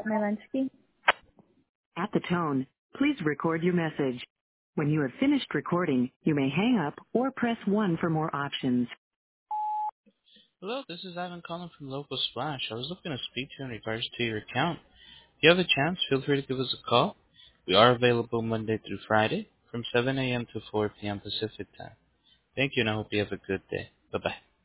Melansky. At the tone, please record your message. When you have finished recording, you may hang up or press 1 for more options. Hello, this is Ivan calling from Local Splash. I was looking to speak to you in regards to your account. If you have a chance, feel free to give us a call. We are available Monday through Friday from 7 a.m. to 4 p.m. Pacific time. Thank you, and I hope you have a good day. Bye-bye.